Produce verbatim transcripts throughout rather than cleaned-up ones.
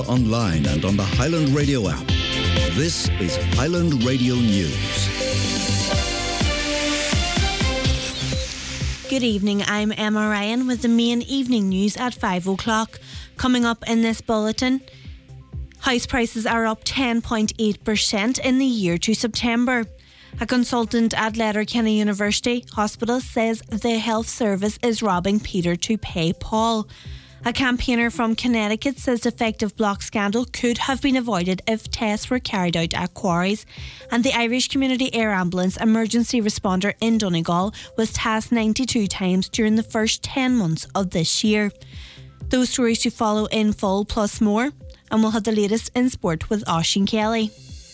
online and on the Highland Radio app. This is Highland Radio News. Good evening, I'm Emma Ryan with the main evening news at five o'clock. Coming up in this bulletin, house prices are up ten point eight percent in the year to September. A consultant at Letterkenny University Hospital says the health service is robbing Peter to pay Paul. A campaigner from Connecticut says defective block scandal could have been avoided if tests were carried out at quarries. And the Irish Community Air Ambulance emergency responder in Donegal was tasked ninety-two times during the first ten months of this year. Those stories to follow in full, plus more. And we'll have the latest in sport with Oisín Kelly.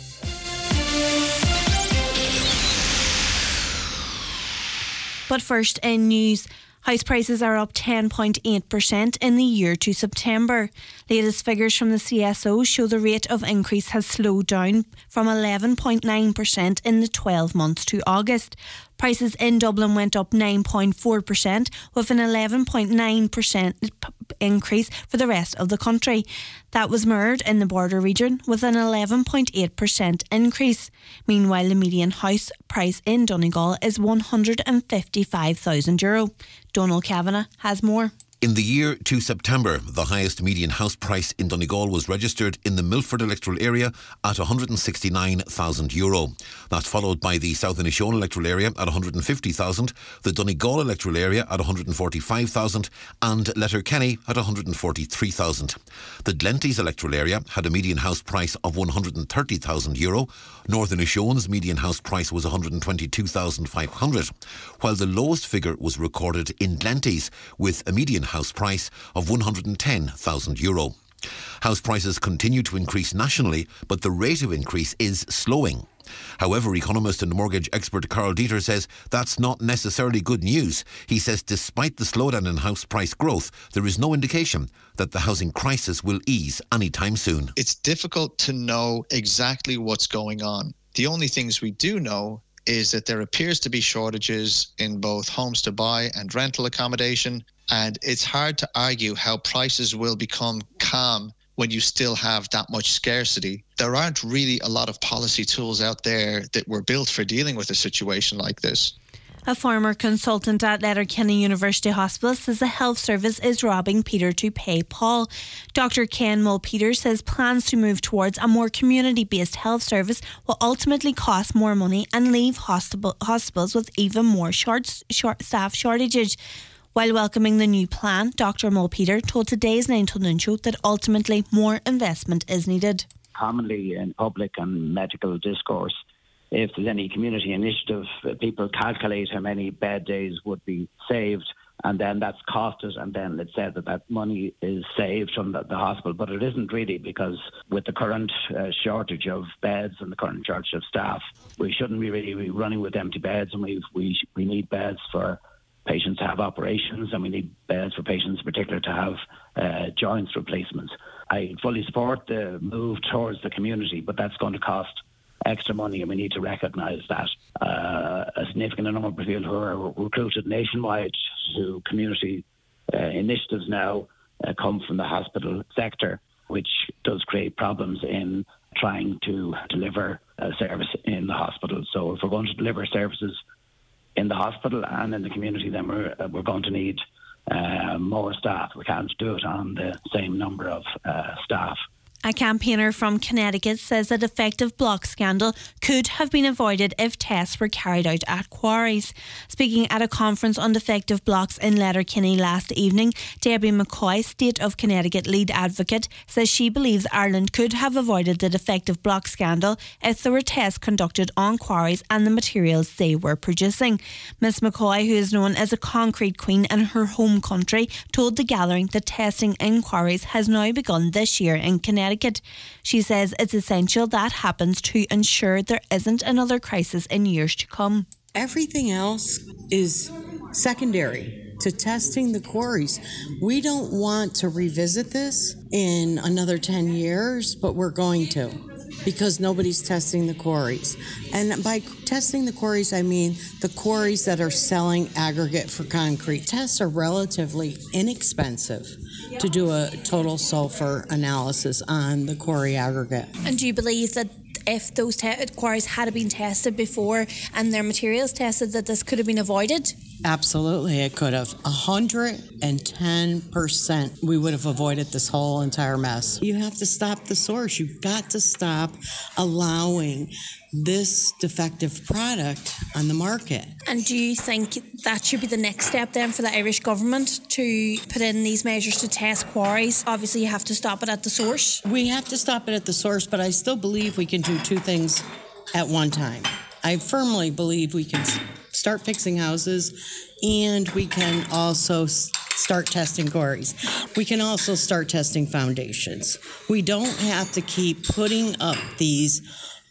But first in news, house prices are up ten point eight percent in the year to September. Latest figures from the C S O show the rate of increase has slowed down from eleven point nine percent in the twelve months to August. Prices in Dublin went up nine point four percent, with an eleven point nine percent increase for the rest of the country. That was mirrored in the border region with an eleven point eight percent increase. Meanwhile, the median house price in Donegal is one hundred fifty-five thousand euro. Donald Kavanagh has more. In the year to September, the highest median house price in Donegal was registered in the Milford electoral area at one hundred sixty-nine thousand euro. That's followed by the South Inishowen electoral area at one hundred fifty thousand, the Donegal electoral area at one hundred forty-five thousand and Letterkenny at one hundred forty-three thousand. The Glenties electoral area had a median house price of one hundred thirty thousand euro. Northern Inishowen's median house price was one hundred twenty-two thousand five hundred, while the lowest figure was recorded in Glenties with a median house price of one hundred ten thousand euro. House prices continue to increase nationally, but the rate of increase is slowing. However, economist and mortgage expert Carl Dieter says that's not necessarily good news. He says despite the slowdown in house price growth, there is no indication that the housing crisis will ease anytime soon. It's difficult to know exactly what's going on. The only things we do know is that there appears to be shortages in both homes to buy and rental accommodation, and it's hard to argue how prices will become calm when you still have that much scarcity. There aren't really a lot of policy tools out there that were built for dealing with a situation like this. A former consultant at Letterkenny University Hospital says the health service is robbing Peter to pay Paul. Doctor Ken Mulpeter says plans to move towards a more community-based health service will ultimately cost more money and leave hospital, hospitals with even more short, short staff shortages. While welcoming the new plan, Doctor Mulpeter told today's Nine to Noon show that ultimately more investment is needed. Commonly in public and medical discourse, if there's any community initiative, people calculate how many bed days would be saved, and then that's costed, and then it's said that that money is saved from the, the hospital. But it isn't really, because with the current uh, shortage of beds and the current shortage of staff, we shouldn't be really running with empty beds, and we we we need beds for patients to have operations, and we need beds for patients in particular to have uh, joints replacements. I fully support the move towards the community, but that's going to cost extra money, and we need to recognise that. Uh, a significant number of people who are recruited nationwide to community uh, initiatives now uh, come from the hospital sector, which does create problems in trying to deliver a service in the hospital. So if we're going to deliver services in the hospital and in the community, then we're, uh, we're going to need uh, more staff. We can't do it on the same number of uh, staff. A campaigner from Connecticut says a defective block scandal could have been avoided if tests were carried out at quarries. Speaking at a conference on defective blocks in Letterkenny last evening, Debbie McCoy, State of Connecticut lead advocate, says she believes Ireland could have avoided the defective block scandal if there were tests conducted on quarries and the materials they were producing. Miss McCoy, who is known as a concrete queen in her home country, told the gathering that testing in quarries has now begun this year in Connecticut. She says it's essential that happens to ensure there isn't another crisis in years to come. Everything else is secondary to testing the quarries. We don't want to revisit this in another ten years, but we're going to. because nobody's testing the quarries. And by testing the quarries, I mean the quarries that are selling aggregate for concrete. Tests are relatively inexpensive to do a total sulfur analysis on the quarry aggregate. And do you believe that if those te- quarries had been tested before and their materials tested, that this could have been avoided? Absolutely, it could have. one hundred ten percent we would have avoided this whole entire mess. You have to stop the source. You've got to stop allowing this defective product on the market. And do you think that should be the next step then for the Irish government to put in these measures to test quarries? Obviously, you have to stop it at the source. We have to stop it at the source, but I still believe we can do two things at one time. I firmly believe we can start fixing houses, and we can also start testing quarries. We can also start testing foundations. We don't have to keep putting up these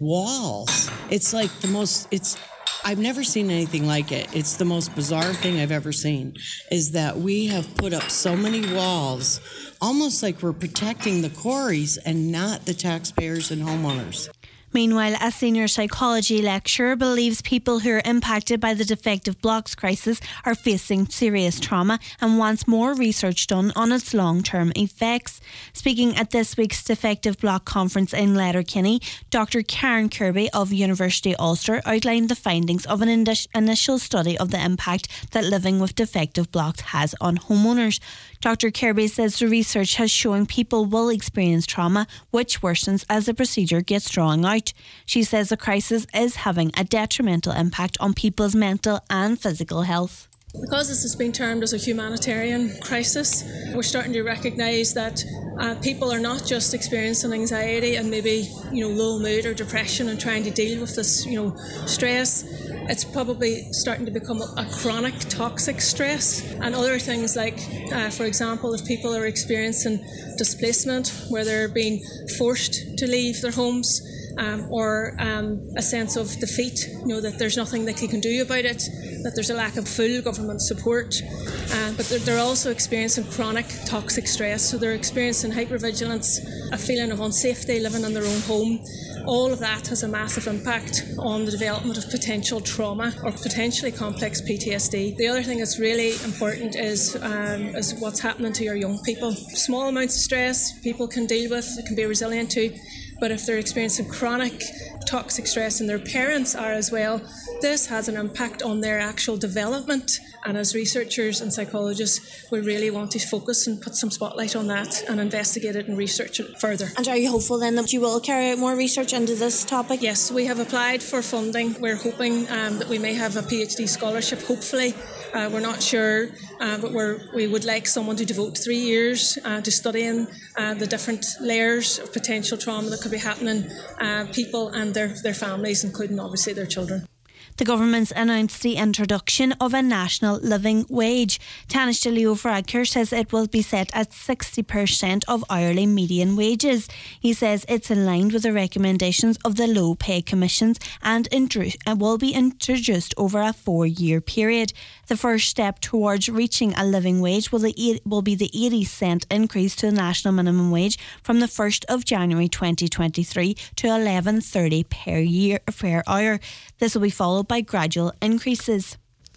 walls. It's like the most, it's, I've never seen anything like it. It's the most bizarre thing I've ever seen, is that we have put up so many walls, almost like we're protecting the quarries and not the taxpayers and homeowners. Meanwhile, a senior psychology lecturer believes people who are impacted by the defective blocks crisis are facing serious trauma and wants more research done on its long-term effects. Speaking at this week's Defective Block Conference in Letterkenny, Doctor Karen Kirby of University Ulster outlined the findings of an indi- initial study of the impact that living with defective blocks has on homeowners. Doctor Kirby says the research has shown people will experience trauma, which worsens as the procedure gets drawn out. She says the crisis is having a detrimental impact on people's mental and physical health. Because this has been termed as a humanitarian crisis, we're starting to recognise that uh, people are not just experiencing anxiety and maybe, you know, low mood or depression and trying to deal with this, you know, stress. It's probably starting to become a chronic toxic stress, and other things like, uh, for example, if people are experiencing displacement, where they're being forced to leave their homes, Um, or um, a sense of defeat, you know, that there's nothing that they can do about it, that there's a lack of full government support, uh, but they're, they're also experiencing chronic toxic stress, so they're experiencing hypervigilance, a feeling of unsafety living in their own home. All of that has a massive impact on the development of potential trauma or potentially complex P T S D. The other thing that's really important is, um, is what's happening to your young people. Small amounts of stress people can deal with, they can be resilient to, but if they're experiencing chronic toxic stress, and their parents are as well, this has an impact on their actual development. And as researchers and psychologists, we really want to focus and put some spotlight on that and investigate it and research it further. And are you hopeful then that you will carry out more research into this topic? Yes, we have applied for funding. We're hoping um, that we may have a PhD scholarship, hopefully. Uh, we're not sure, uh, but we're, we would like someone to devote three years uh, to studying uh, the different layers of potential trauma that could be happening uh, people and their, their families, including obviously their children. The government's announced the introduction of a national living wage. Taoiseach Leo Varadkar says it will be set at sixty percent of hourly median wages. He says it's in line with the recommendations of the Low Pay Commissions and will be introduced over a four-year period. The first step towards reaching a living wage will, the, will be the eighty cent increase to the national minimum wage from the first of January twenty twenty-three to eleven thirty per year per hour. This will be followed by gradual increases.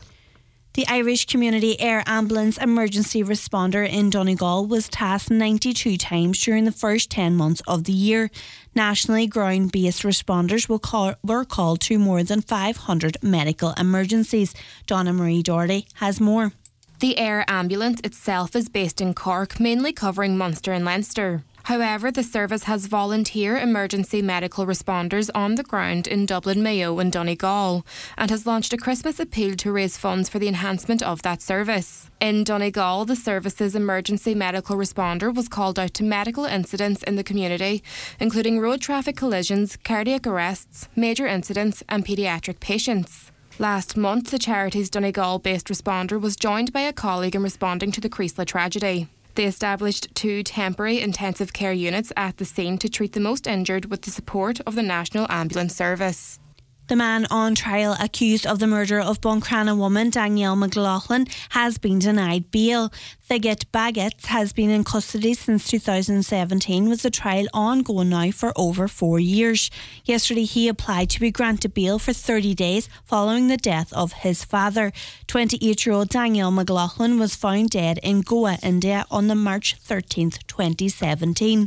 The Irish Community Air Ambulance Emergency Responder in Donegal was tasked ninety-two times during the first ten months of the year. Nationally, ground-based responders will call, were called to more than five hundred medical emergencies. Donna Marie Doherty has more. The air ambulance itself is based in Cork, mainly covering Munster and Leinster. However, the service has volunteer emergency medical responders on the ground in Dublin, Mayo and Donegal, and has launched a Christmas appeal to raise funds for the enhancement of that service. In Donegal, the service's emergency medical responder was called out to medical incidents in the community, including road traffic collisions, cardiac arrests, major incidents and paediatric patients. Last month, the charity's Donegal-based responder was joined by a colleague in responding to the Creasla tragedy. They established two temporary intensive care units at the scene to treat the most injured with the support of the National Ambulance Service. The man on trial accused of the murder of Buncrana woman Danielle McLaughlin has been denied bail. Thiget Baggett has been in custody since two thousand seventeen, with the trial ongoing now for over four years. Yesterday he applied to be granted bail for thirty days following the death of his father. twenty-eight-year-old Danielle McLaughlin was found dead in Goa, India on the March thirteenth, twenty seventeen.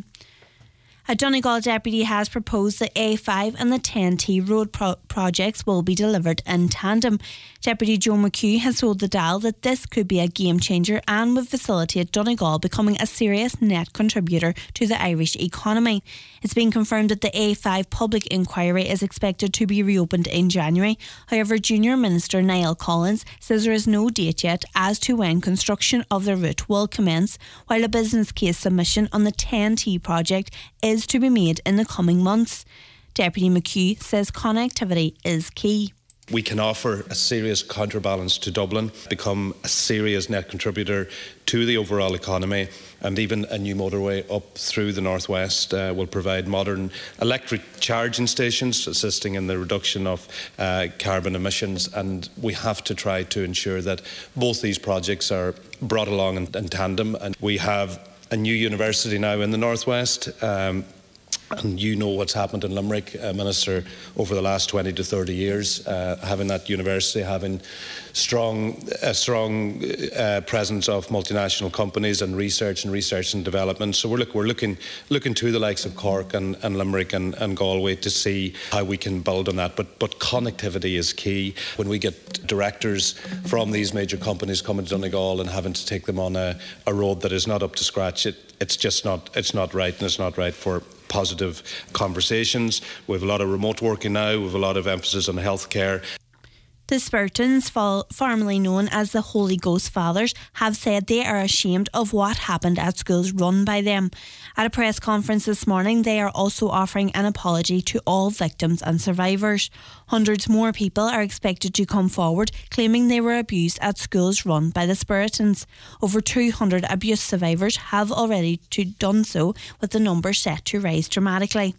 A Donegal deputy has proposed the A five and the ten T road pro- projects will be delivered in tandem. Deputy Joe McHugh has told the Dáil that this could be a game changer and would facilitate Donegal becoming a serious net contributor to the Irish economy. It's been confirmed that the A five public inquiry is expected to be reopened in January. However, Junior Minister Niall Collins says there is no date yet as to when construction of the route will commence, while a business case submission on the ten T project is to be made in the coming months. Deputy McHugh says connectivity is key. We can offer a serious counterbalance to Dublin, become a serious net contributor to the overall economy, and even a new motorway up through the northwest uh, will provide modern electric charging stations, assisting in the reduction of uh, carbon emissions. And we have to try to ensure that both these projects are brought along in, in tandem. And we have a new university now in the northwest. Um, And you know what's happened in Limerick, uh, Minister, over the last twenty to thirty years, uh, having that university, having strong, a strong uh, presence of multinational companies and research and research and development. So we're, look, we're looking looking to the likes of Cork and, and Limerick and, and Galway to see how we can build on that. But, but connectivity is key. When we get directors from these major companies coming to Donegal and having to take them on a, a road that is not up to scratch, it, it's just not, it's not right, and it's not right for positive conversations. We have a lot of remote working now. We have a lot of emphasis on healthcare. The Spertons, formerly known as the Holy Ghost Fathers, have said they are ashamed of what happened at schools run by them. At a press conference this morning, they are also offering an apology to all victims and survivors. Hundreds more people are expected to come forward, claiming they were abused at schools run by the Spertons. Over two hundred abuse survivors have already done so, with the number set to rise dramatically.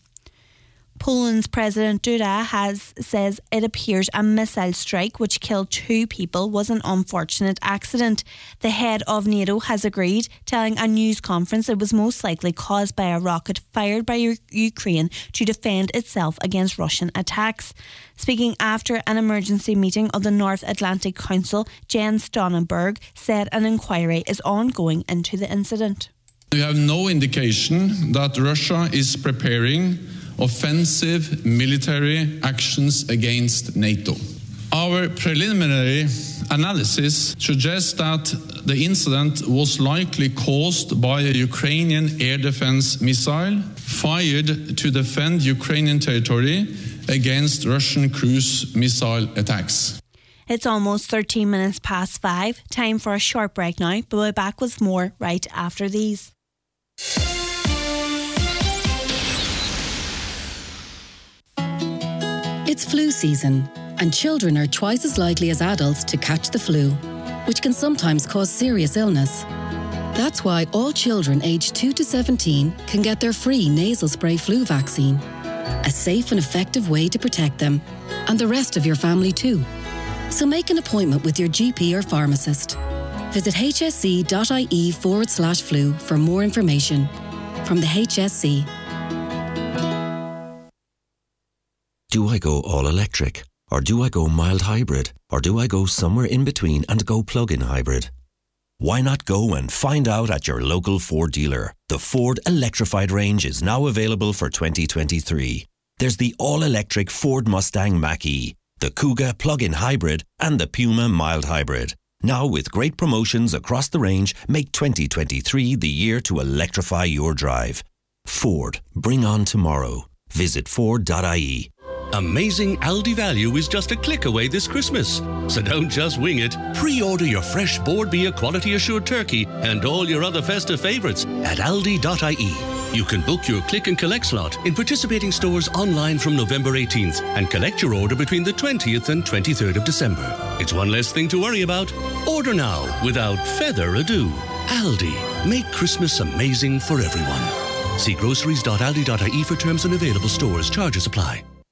Poland's President Duda has says it appears a missile strike which killed two people was an unfortunate accident. The head of NATO has agreed, telling a news conference it was most likely caused by a rocket fired by U- Ukraine to defend itself against Russian attacks. Speaking after an emergency meeting of the North Atlantic Council, Jens Stoltenberg said an inquiry is ongoing into the incident. We have no indication that Russia is preparing offensive military actions against NATO. Our preliminary analysis suggests that the incident was likely caused by a Ukrainian air defense missile fired to defend Ukrainian territory against Russian cruise missile attacks. It's almost thirteen minutes past five. Time for a short break now, but we'll be back with more right after these. It's flu season, and children are twice as likely as adults to catch the flu, which can sometimes cause serious illness. That's why all children aged two to seventeen can get their free nasal spray flu vaccine, a safe and effective way to protect them, and the rest of your family too. So make an appointment with your G P or pharmacist. Visit hsc.ie forward slash flu for more information. From the H S C. Do I go all electric? Or do I go mild hybrid? Or do I go somewhere in between and go plug-in hybrid? Why not go and find out at your local Ford dealer? The Ford electrified range is now available for twenty twenty-three. There's the all-electric Ford Mustang Mach-E, the Kuga plug-in hybrid, and the Puma mild hybrid. Now with great promotions across the range, make twenty twenty-three the year to electrify your drive. Ford, bring on tomorrow. Visit Ford dot I E. Amazing Aldi value is just a click away this Christmas. So don't just wing it. Pre-order your fresh Bord Bia quality assured turkey and all your other festive favourites at Aldi dot I E. You can book your click and collect slot in participating stores online from November eighteenth and collect your order between the twentieth and twenty-third of December. It's one less thing to worry about. Order now without further ado. Aldi. Make Christmas amazing for everyone. See groceries dot aldi dot I E for terms and available stores. Charges apply.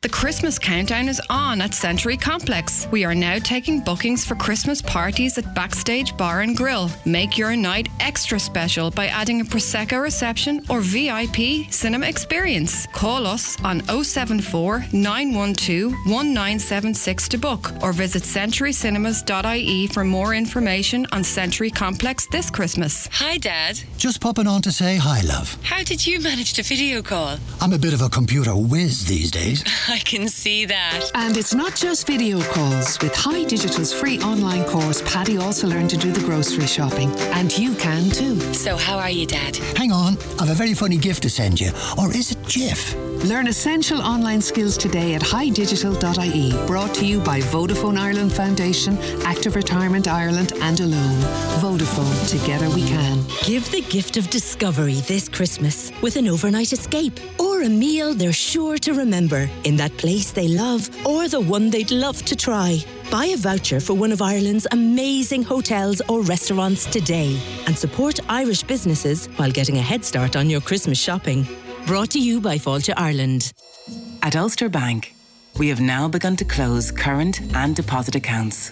The Christmas countdown is on at Century Complex. We are now taking bookings for Christmas parties at Backstage Bar and Grill. Make your night extra special by adding a Prosecco reception or V I P cinema experience. Call us on oh seven four, nine one two, one nine seven six to book or visit century cinemas dot I E for more information on Century Complex this Christmas. Hi, Dad. Just popping on to say hi, love. How did you manage to video call? I'm a bit of a computer whiz these days. I can see that. And it's not just video calls. With High Digital's free online course, Paddy also learned to do the grocery shopping. And you can too. So how are you, Dad? Hang on, I've a very funny gift to send you. Or is it GIF? Learn essential online skills today at high digital dot I E. Brought to you by Vodafone Ireland Foundation, Active Retirement Ireland and Alone. Vodafone, together we can. Give the gift of discovery this Christmas with an overnight escape or a meal they're sure to remember in that place they love or the one they'd love to try. Buy a voucher for one of Ireland's amazing hotels or restaurants today and support Irish businesses while getting a head start on your Christmas shopping. Brought to you by Fáilte Ireland. At Ulster Bank, we have now begun to close current and deposit accounts.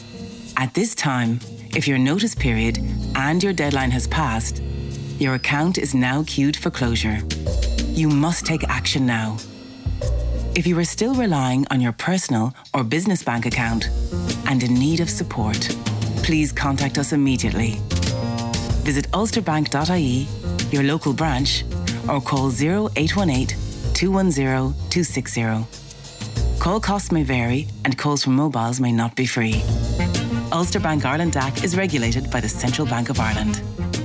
At this time, if your notice period and your deadline has passed, your account is now queued for closure. You must take action now. If you are still relying on your personal or business bank account and in need of support, please contact us immediately. Visit ulster bank dot I E, your local branch, or call oh eight one eight, two one zero, two six zero. Call costs may vary and calls from mobiles may not be free. Ulster Bank Ireland D A C is regulated by the Central Bank of Ireland.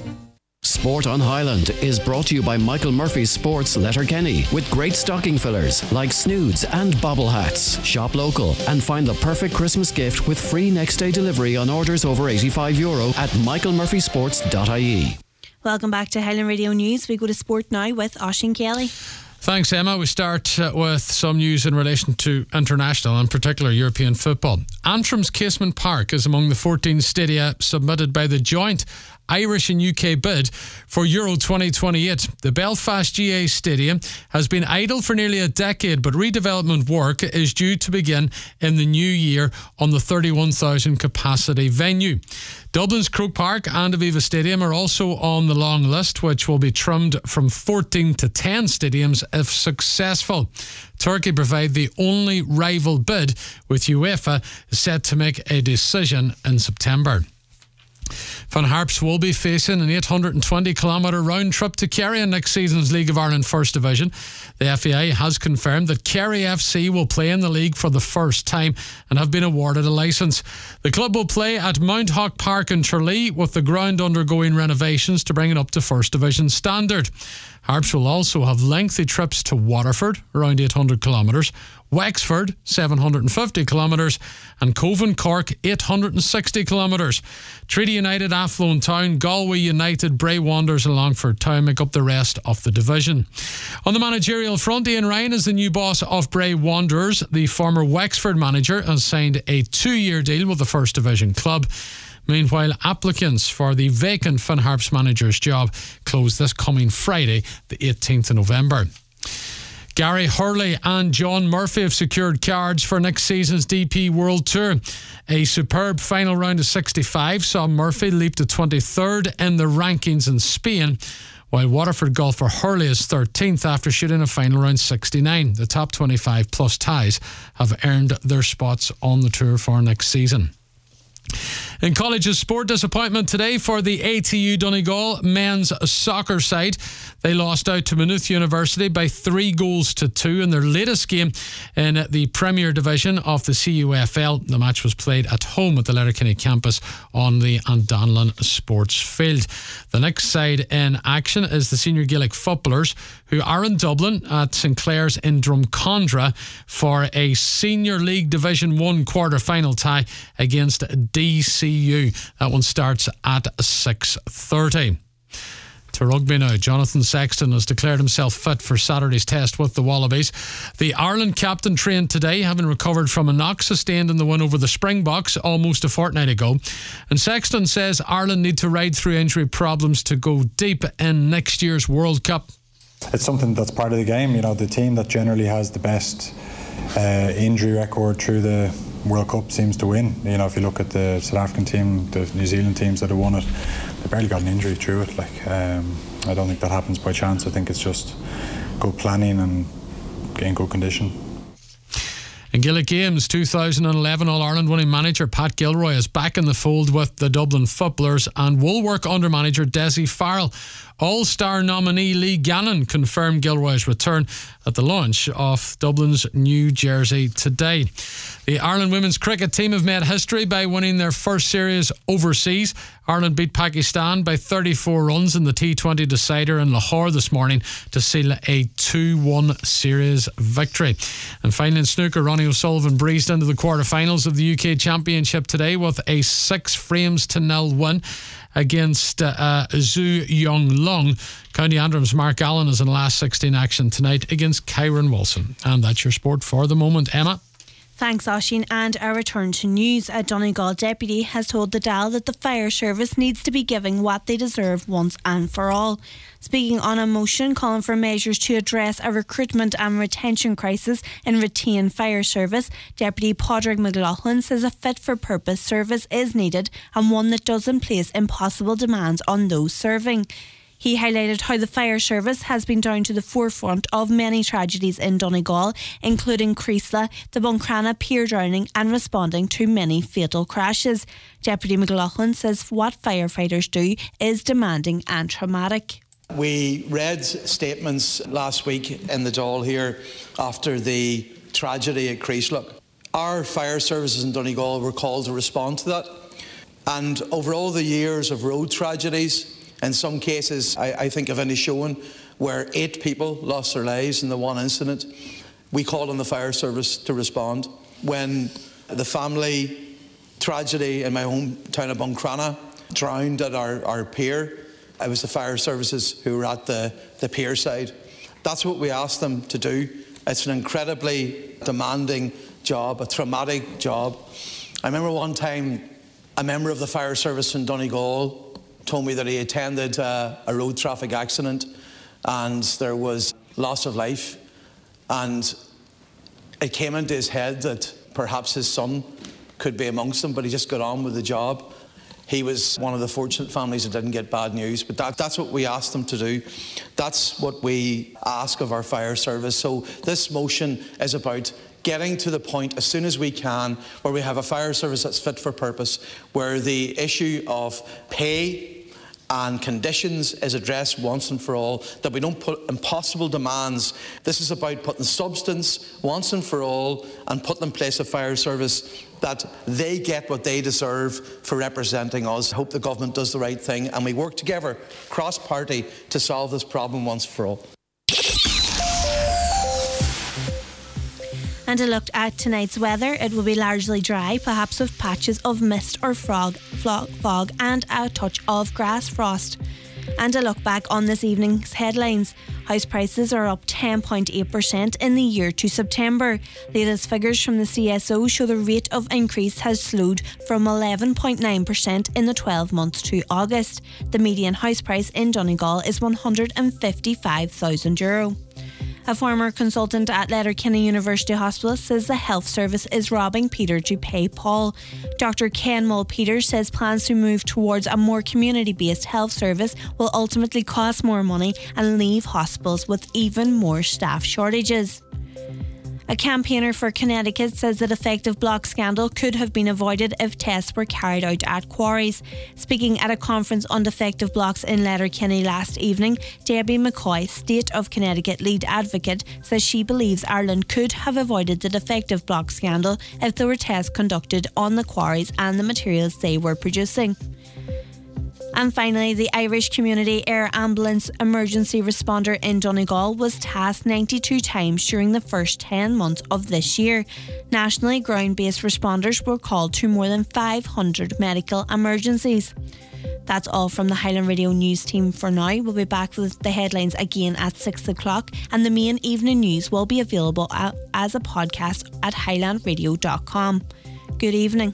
Sport on Highland is brought to you by Michael Murphy Sports Letterkenny with great stocking fillers like snoods and bobble hats. Shop local and find the perfect Christmas gift with free next day delivery on orders over eighty-five euro at michael murphy sports dot I E. Welcome back to Highland Radio News. We go to sport now with Oisín Kelly. Thanks, Emma. We start uh, with some news in relation to international, in particular European football. Antrim's Casement Park is among the fourteen stadia submitted by the joint Irish and U K bid for Euro twenty twenty-eight. The Belfast G A Stadium has been idle for nearly a decade, but redevelopment work is due to begin in the new year on the thirty-one thousand capacity venue. Dublin's Croke Park and Aviva Stadium are also on the long list, which will be trimmed from fourteen to ten stadiums if successful. Turkey provide the only rival bid, with UEFA set to make a decision in September. Van Harps will be facing an eight hundred twenty kilometre round trip to Kerry in next season's League of Ireland First Division. The F A I has confirmed that Kerry F C will play in the league for the first time and have been awarded a licence. The club will play at Mount Hawk Park in Tralee, with the ground undergoing renovations to bring it up to First Division standard. Harps will also have lengthy trips to Waterford, around eight hundred kilometres, Wexford, seven hundred fifty kilometres, and Coven Cork, eight hundred sixty kilometres. Treaty United, Athlone Town, Galway United, Bray Wanderers and Longford Town make up the rest of the division. On the managerial front, Ian Ryan is the new boss of Bray Wanderers. The former Wexford manager has signed a two-year deal with the First Division club. Meanwhile, applicants for the vacant Van Harps manager's job close this coming Friday, the eighteenth of November. Gary Hurley and John Murphy have secured cards for next season's D P World Tour. A superb final round of sixty-five saw Murphy leap to twenty-third in the rankings in Spain, while Waterford golfer Hurley is thirteenth after shooting a final round sixty-nine. The top twenty-five plus ties have earned their spots on the tour for next season. In colleges sport, disappointment today for the A T U Donegal men's soccer side. They lost out to Maynooth University by three goals to two in their latest game in the Premier Division of the C U F L. The match was played at home at the Letterkenny campus on the Andonlan Sports Field. The next side in action is the Senior Gaelic footballers, who are in Dublin at St Clair's in Drumcondra for a Senior League Division one quarter-final tie against D C U. That one starts at six thirty. To rugby now, Jonathan Sexton has declared himself fit for Saturday's test with the Wallabies. The Ireland captain trained today, having recovered from a knock sustained in the win over the Springboks almost a fortnight ago. And Sexton says Ireland need to ride through injury problems to go deep in next year's World Cup. It's something that's part of the game. You know, the team that generally has the best uh, injury record through the World Cup seems to win. You know, if you look at the South African team, the New Zealand teams that have won it, they barely got an injury through it. Like, um, I don't think that happens by chance. I think it's just good planning and getting good condition. In Gaelic Games, two thousand eleven All-Ireland winning manager Pat Gilroy is back in the fold with the Dublin Footballers, and Woolwork under-manager Dessie Farrell. All-Star nominee Lee Gannon confirmed Gilroy's return at the launch of Dublin's new jersey today. The Ireland women's cricket team have made history by winning their first series overseas. Ireland beat Pakistan by thirty-four runs in the T twenty decider in Lahore this morning to seal a two one series victory. And finally in snooker, Ronnie O'Sullivan breezed into the quarter-finals of the U K Championship today with a six frames to nil win against uh, Zhu Yong Lung. County Antrim's Mark Allen is in last sixteen action tonight against Kyron Wilson. And that's your sport for the moment. Emma? Thanks, Oisín. And our return to news. A Donegal deputy has told the Dáil that the fire service needs to be giving what they deserve once and for all. Speaking on a motion calling for measures to address a recruitment and retention crisis in retained fire service, Deputy Padraig McLaughlin says a fit-for-purpose service is needed and one that doesn't place impossible demands on those serving. He highlighted how the fire service has been down to the forefront of many tragedies in Donegal, including Creasla, the Buncrana pier drowning and responding to many fatal crashes. Deputy McLaughlin says what firefighters do is demanding and traumatic. We read statements last week in the Dáil here after the tragedy at Creasla. Our fire services in Donegal were called to respond to that. And over all the years of road tragedies, in some cases, I, I think of Inishowen, where eight people lost their lives in the one incident, we called on the fire service to respond. When the family tragedy in my hometown of Buncrana drowned at our, our pier, it was the fire services who were at the, the pier side. That's what we asked them to do. It's an incredibly demanding job, a traumatic job. I remember one time a member of the fire service in Donegal told me that he attended uh, a road traffic accident and there was loss of life, and it came into his head that perhaps his son could be amongst them, but he just got on with the job. He was one of the fortunate families that didn't get bad news, but that, that's what we asked them to do. That's what we ask of our fire service. So this motion is about getting to the point as soon as we can where we have a fire service that's fit for purpose, where the issue of pay and conditions is addressed once and for all, that we don't put impossible demands. This is about putting substance once and for all and putting in place a fire service that they get what they deserve for representing us. I hope the government does the right thing and we work together, cross-party, to solve this problem once for all. And a look at tonight's weather. It will be largely dry, perhaps with patches of mist or fog, fog and a touch of grass frost. And a look back on this evening's headlines. House prices are up ten point eight percent in the year to September. Latest figures from the C S O show the rate of increase has slowed from eleven point nine percent in the twelve months to August. The median house price in Donegal is one hundred fifty-five thousand euro. A former consultant at Letterkenny University Hospital says the health service is robbing Peter to pay Paul. Doctor Ken Mull-Peters says plans to move towards a more community-based health service will ultimately cost more money and leave hospitals with even more staff shortages. A campaigner for Connecticut says the defective block scandal could have been avoided if tests were carried out at quarries. Speaking at a conference on defective blocks in Letterkenny last evening, Debbie McCoy, State of Connecticut lead advocate, says she believes Ireland could have avoided the defective block scandal if there were tests conducted on the quarries and the materials they were producing. And finally, the Irish Community Air Ambulance emergency responder in Donegal was tasked ninety-two times during the first ten months of this year. Nationally, ground-based responders were called to more than five hundred medical emergencies. That's all from the Highland Radio News team for now. We'll be back with the headlines again at six o'clock, and the main evening news will be available as a podcast at highland radio dot com. Good evening.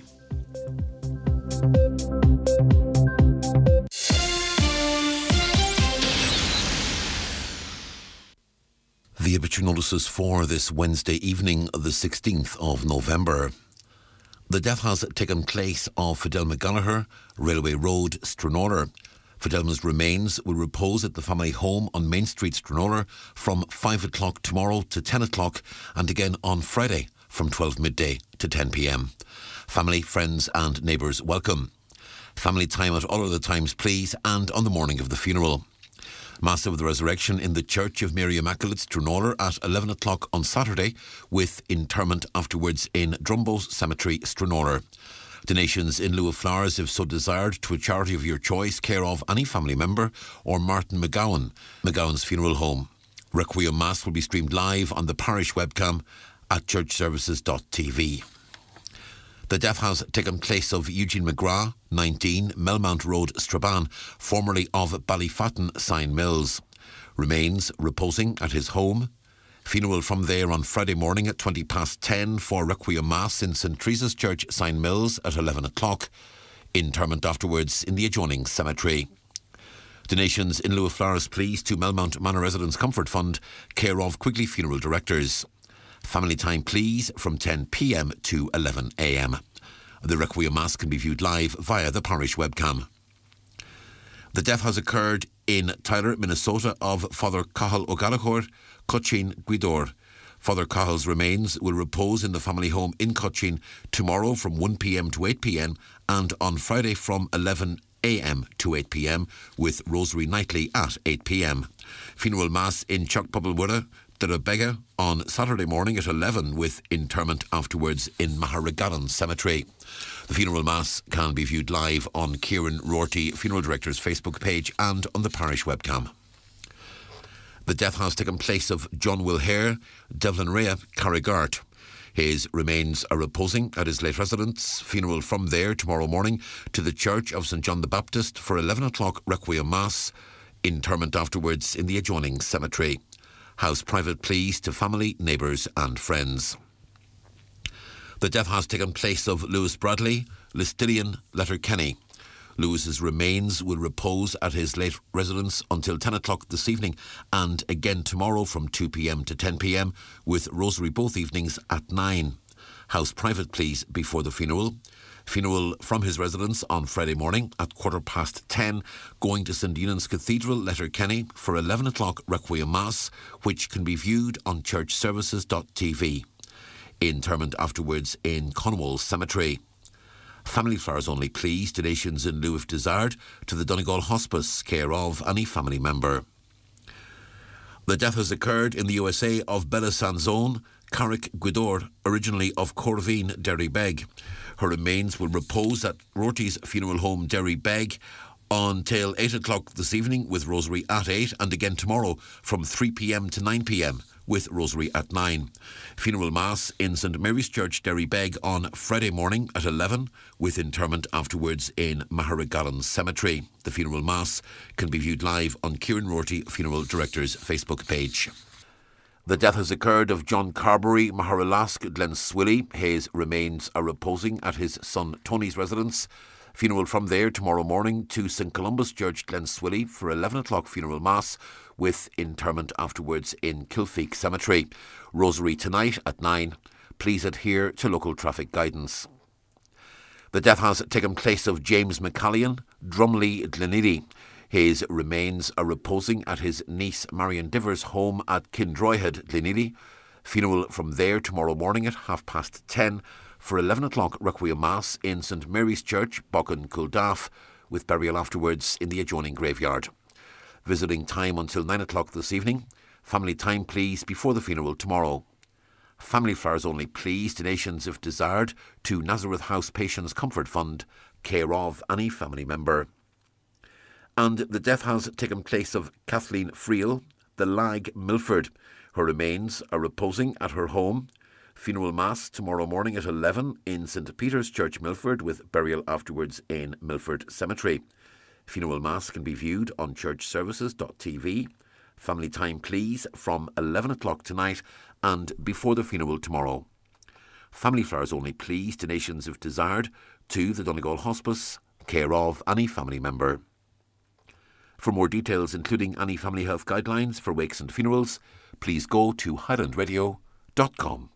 The obituary notices for this Wednesday evening, the sixteenth of November. The death has taken place of Fidel McGallagher, Railway Road, Stranraer. Fidel's remains will repose at the family home on Main Street, Stranraer from five o'clock tomorrow to ten o'clock and again on Friday from twelve midday to ten p.m. Family, friends and neighbours welcome. Family time at all other times please and on the morning of the funeral. Mass of the Resurrection in the Church of Mary Immaculate, Stranraer at eleven o'clock on Saturday, with interment afterwards in Drumbos Cemetery, Stranraer. Donations in lieu of flowers, if so desired, to a charity of your choice, care of any family member or Martin McGowan, McGowan's Funeral Home. Requiem Mass will be streamed live on the parish webcam at church services dot t v. The death has taken place of Eugene McGrath, nineteen, Melmount Road, Strabane, formerly of Ballyfatton Sign Mills. Remains reposing at his home. Funeral from there on Friday morning at twenty past ten for Requiem Mass in St Teresa's Church, Sign Mills at eleven o'clock. Interment afterwards in the adjoining cemetery. Donations in lieu of flowers please to Melmount Manor Residents Comfort Fund, care of Quigley Funeral Directors. Family time please from ten p.m. to eleven a.m. The Requiem Mass can be viewed live via the parish webcam. The death has occurred in Tyler, Minnesota of Father Cathal O'Gallagher, Cochin, Gweedore. Father Cahill's remains will repose in the family home in Cochin tomorrow from one p.m. to eight p.m. and on Friday from eleven a.m. to eight p.m. with Rosary nightly at eight p.m. Funeral Mass in Chuckbubblewurra, Derrybega on Saturday morning at eleven with interment afterwards in Maharegalan Cemetery. The funeral mass can be viewed live on Kieran Rorty, Funeral Director's Facebook page and on the parish webcam. The death has taken place of John Will Hare, Devlin Rea, Carrigart. His remains are reposing at his late residence. Funeral from there tomorrow morning to the Church of St John the Baptist for eleven o'clock Requiem Mass. Interment afterwards in the adjoining cemetery. House private pleas to family, neighbours and friends. The death has taken place of Lewis Bradley, Listillian, Letterkenny. Lewis's remains will repose at his late residence until ten o'clock this evening and again tomorrow from two p.m. to ten p.m. with Rosary both evenings at nine. House private pleas before the funeral. Funeral from his residence on Friday morning at quarter past ten, going to St Eunan's Cathedral, Letterkenny, for eleven o'clock Requiem Mass, which can be viewed on church services dot t v. Interment afterwards in Conwall Cemetery. Family flowers only please, donations in lieu if desired, to the Donegal Hospice, care of any family member. The death has occurred in the U S A of Bella Sanzone, Carrick Gweedore, originally of Corveen, Derrybeg. Her remains will repose at Rorty's Funeral Home, Derrybeg, until eight o'clock this evening with Rosary at eight and again tomorrow from three p.m. to nine p.m. with Rosary at nine. Funeral Mass in St Mary's Church, Derrybeg on Friday morning at eleven with interment afterwards in Maharegalan Cemetery. The Funeral Mass can be viewed live on Kieran Rorty, Funeral Director's Facebook page. The death has occurred of John Carberry, Maharalask, Glenswilly. His remains are reposing at his son Tony's residence. Funeral from there tomorrow morning to St Columba's Church, Glenswilly for eleven o'clock funeral mass with interment afterwards in Kilfeek Cemetery. Rosary tonight at nine. Please adhere to local traffic guidance. The death has taken place of James McCallion, Drumley, Gleneedy. His remains are reposing at his niece Marion Diver's home at Kindroyhead, Gleneedy. Funeral from there tomorrow morning at half past ten for eleven o'clock Requiem Mass in St Mary's Church, Bocken, Culdaff, with burial afterwards in the adjoining graveyard. Visiting time until nine o'clock this evening. Family time please before the funeral tomorrow. Family flowers only please, donations if desired to Nazareth House Patients Comfort Fund, care of any family member. And the death has taken place of Kathleen Friel, the Lag, Milford. Her remains are reposing at her home. Funeral Mass tomorrow morning at eleven in St Peter's Church, Milford, with burial afterwards in Milford Cemetery. Funeral Mass can be viewed on church services dot t v. Family time please from eleven o'clock tonight and before the funeral tomorrow. Family flowers only please, donations if desired to the Donegal Hospice, care of any family member. For more details, including any family health guidelines for wakes and funerals, please go to highland radio dot com.